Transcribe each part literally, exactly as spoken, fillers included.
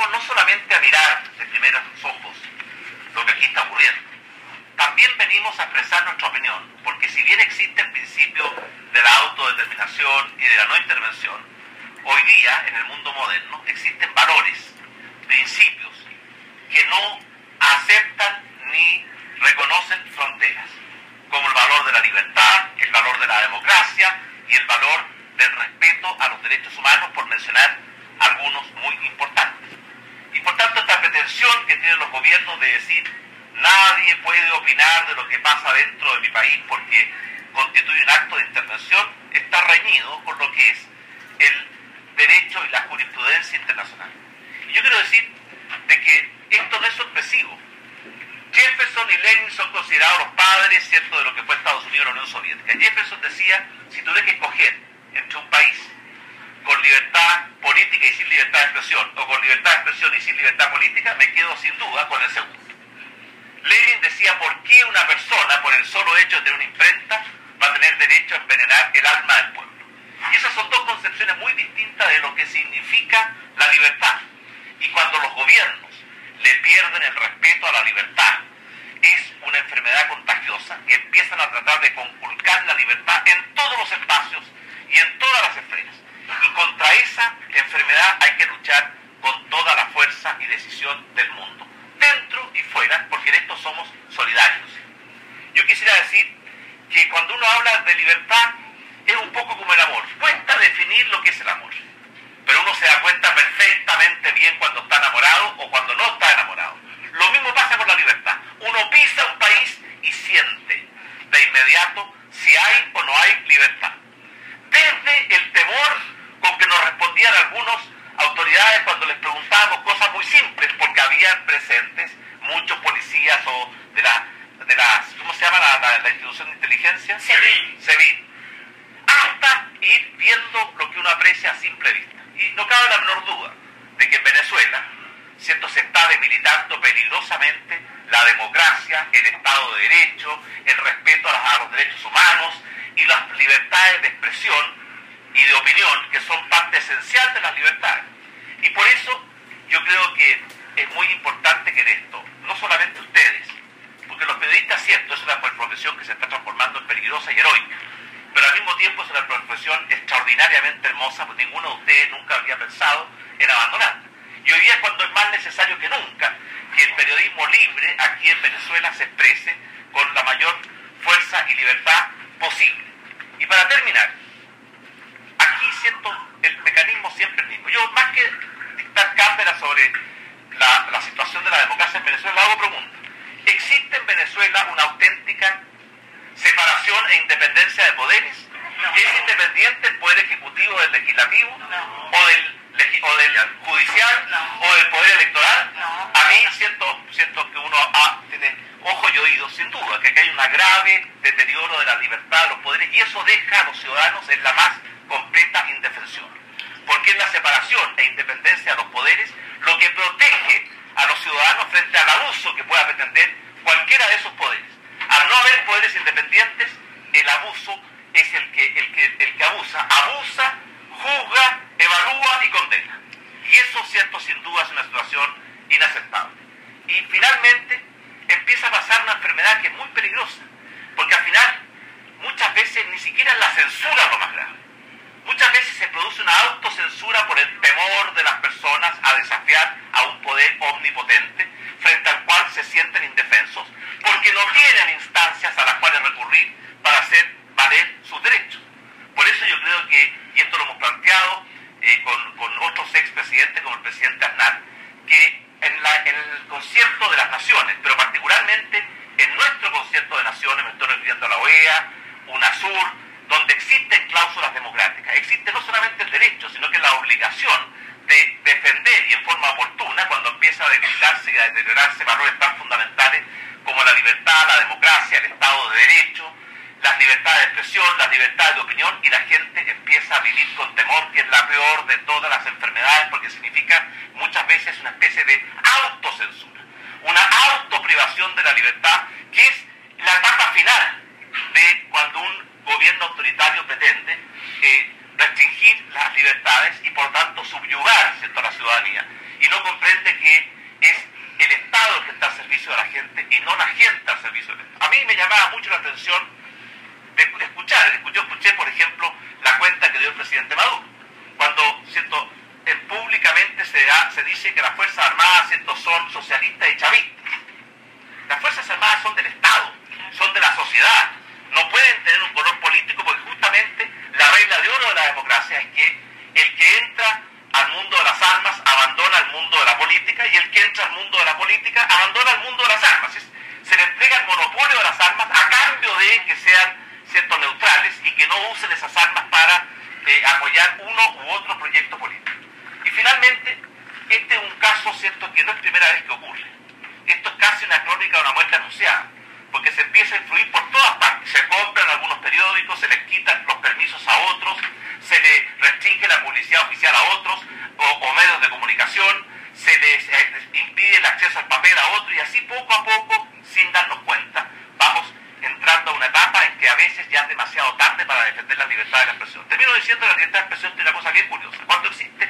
venimos no solamente a mirar de primeros ojos lo que aquí está ocurriendo, también venimos a expresar nuestra opinión, porque si bien existe el principio de la autodeterminación y de la no intervención, hoy día en el mundo moderno existen valores, principios, que no aceptan ni reconocen fronteras, como el valor de la libertad, el valor de la democracia y el valor del respeto a los derechos humanos, por mencionar algunos muy importantes. Y por tanto esta pretensión que tienen los gobiernos de decir nadie puede opinar de lo que pasa dentro de mi país porque constituye un acto de intervención, está reñido con lo que es el derecho y la jurisprudencia internacional. Y yo quiero decir de que esto no es sorpresivo. Jefferson y Lenin son considerados los padres, ¿cierto?, de lo que fue Estados Unidos y la Unión Soviética. Jefferson decía, si tuviera que escoger entre un país con libertad política y sin libertad de expresión, o con libertad de expresión y sin libertad política, me quedo sin duda con el segundo. Lenin decía, ¿por qué una persona, por el solo hecho de tener una imprenta, va a tener derecho a envenenar el alma del pueblo? Y esas son dos concepciones muy distintas de lo que significa la libertad. Y cuando los gobiernos le pierden el respeto a la libertad, es una enfermedad contagiosa y empiezan a tratar de conculcar la libertad en todos los espacios y en todas las esferas. Y contra esa enfermedad hay que luchar con toda la fuerza y decisión del mundo, dentro y fuera, porque en esto somos solidarios. Yo quisiera decir que cuando uno habla de libertad es un poco como el amor. Cuesta definir lo que es el amor, pero uno se da cuenta perfectamente bien cuando está enamorado o cuando no está enamorado. Lo mismo pasa con la libertad. Uno pisa un país y siente de inmediato si hay o no hay libertad. Desde el temor con que nos respondían algunas autoridades cuando les preguntábamos cosas muy simples, porque habían presentes muchos policías o de la, de las, ¿cómo se llama la, la, la institución de inteligencia? SEBIN. SEBIN. Hasta ir viendo lo que uno aprecia a simple vista. Y no cabe la menor duda de que en Venezuela, ¿cierto?, se está debilitando peligrosamente la democracia, el Estado de Derecho, el respeto a los, a los derechos humanos y las libertades de expresión y de opinión, que son parte esencial de las libertades. Y por eso yo creo que es muy importante que en esto, no solamente ustedes, porque los periodistas, cierto, es una profesión que se está transformando en peligrosa y heroica, pero al mismo tiempo es una profesión extraordinariamente hermosa, porque ninguno de ustedes nunca habría pensado en abandonarla. Y hoy día es cuando es más necesario que nunca que el periodismo libre aquí en Venezuela se exprese con la mayor fuerza y libertad posible. Y para terminar, aquí siento el mecanismo siempre el mismo. Yo, más que dictar cátedra sobre la, la situación de la democracia en Venezuela, hago preguntas. ¿Existe en Venezuela una auténtica separación e independencia de poderes? No. ¿Es independiente el poder ejecutivo del legislativo? No. ¿O del, o del judicial? No. ¿O del poder electoral? No. A mí siento, siento que uno ah, tiene ojo y oído, sin duda, que aquí hay un grave deterioro de la libertad de los poderes, y eso deja a los ciudadanos en la más completa indefensión. Porque es la separación e independencia de los poderes lo que protege a los ciudadanos frente al abuso que pueda pretender cualquiera de esos poderes. Al no haber poderes independientes, el abuso es el que, el que, el que abusa, abusa, juzga, evalúa y condena. Y eso, cierto, sin duda es una situación inaceptable. Y finalmente empieza a pasar una enfermedad que es muy peligrosa, porque al final muchas veces ni siquiera la censura es lo más grave. Muchas veces se produce una autocensura por el temor de las personas a desafiar a un poder omnipotente, frente al cual se sienten indefensos, porque no tienen instancias a las cuales recurrir para hacer valer sus derechos. Por eso yo creo que, y esto lo hemos planteado eh, con, con otros expresidentes como el presidente Aznar, que en, la, en el concierto de las naciones, pero particularmente en nuestro concierto de naciones, me estoy refiriendo a la O E A, UNASUR, donde existen cláusulas democráticas, existe no solamente el derecho, sino que la obligación de defender y en forma oportuna cuando empieza a debilitarse y a deteriorarse valores tan fundamentales como la libertad, la democracia, el Estado de Derecho, las libertades de expresión, las libertades de opinión, y la gente empieza a vivir con temor, que es la peor de todas las enfermedades, porque significa muchas veces una especie de autocensura, una autoprivación de la libertad, que es la etapa final de cuando un gobierno autoritario pretende eh, restringir las libertades y por tanto subyugar, ¿cierto?, a la ciudadanía. y no comprende que es el Estado el que está al servicio de la gente y no la gente al servicio del Estado. A mí me llamaba mucho la atención de escuchar, yo escuché por ejemplo la cuenta que dio el presidente Maduro, cuando ¿cierto? Eh, públicamente se, da, se dice que las Fuerzas Armadas ¿cierto? Son socialistas y chavistas. Las Fuerzas Armadas son del Estado, son de la sociedad, no pueden tener un color político porque justamente la regla de oro de la democracia es que el que entra al mundo de las armas abandona el mundo de la política y el que entra al mundo de la política abandona el mundo de las armas. Es, se le entrega el monopolio de las armas a cambio de que sean ciertos neutrales y que no usen esas armas para eh, apoyar uno u otro proyecto político. Y finalmente, este es un caso cierto que no es primera vez que ocurre. Esto es casi una crónica de una muerte anunciada, porque se empieza a influir por todas partes. Se compran algunos periódicos, se les quitan los permisos a otros, se le restringe la publicidad oficial a otros o, o medios de comunicación, se les, eh, les impide el acceso al papel a otros y así poco a poco, sin darnos cuenta, vamos entrando a una etapa en que a veces ya es demasiado tarde para defender la libertad de la expresión. Termino diciendo que la libertad de expresión tiene una cosa bien curiosa. Cuando existe,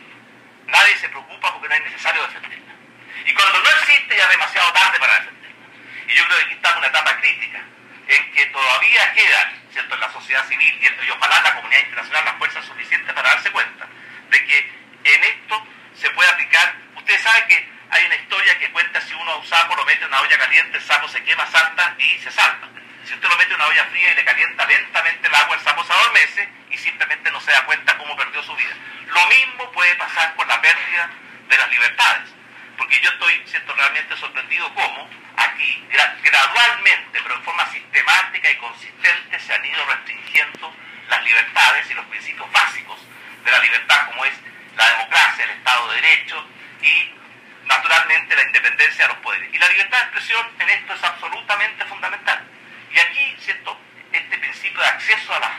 nadie se preocupa porque no es necesario defenderla. Y cuando no existe, ya es demasiado tarde para defenderla. Y yo creo que aquí estamos en una etapa crítica, en que todavía quedan, ¿cierto?, en la sociedad civil y, y ojalá la comunidad internacional las fuerzas suficientes para darse cuenta de que en esto se puede aplicar. Ustedes saben que hay una historia que cuenta si uno a un sapo lo mete en una olla caliente, el sapo se quema, salta y se salva. Si usted lo mete en una olla fría y le calienta lentamente el agua, el sapo se adormece y simplemente no se da cuenta cómo perdió su vida. Lo mismo puede pasar con la pérdida de las libertades, porque yo estoy siento realmente sorprendido cómo aquí gra gradualmente, pero en forma sistemática y consistente, se han ido restringiendo las libertades y los principios básicos de la libertad, como es la democracia, el Estado de Derecho y naturalmente la independencia de los poderes. Y la libertad de expresión en esto es absolutamente fundamental. Y aquí, ¿cierto?, este principio de acceso a la,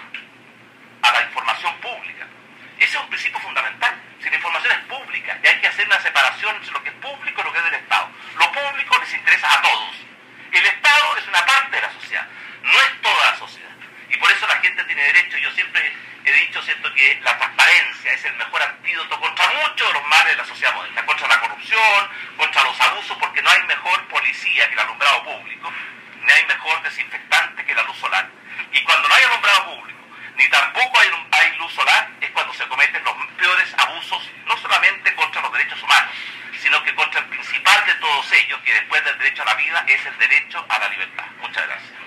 a la información pública, ese es un principio fundamental. Si la información es pública y hay que hacer una separación entre lo que es público y lo que es del Estado. Lo público les interesa a todos. El Estado es una parte de la sociedad, no es toda la sociedad. Y por eso la gente tiene derecho. Yo siempre he dicho, ¿cierto?, que la transparencia es el mejor antídoto contra muchos de los males de la sociedad moderna, contra la corrupción, contra los abusos, porque no hay mejor policía que el alumbrado público, ni hay mejor desinfectante que la luz solar. Y cuando no hay alumbrado público, ni tampoco hay, hay luz solar, es cuando se cometen los peores abusos, no solamente contra los derechos humanos, sino que contra el principal de todos ellos, que después del derecho a la vida es el derecho a la libertad. Muchas gracias.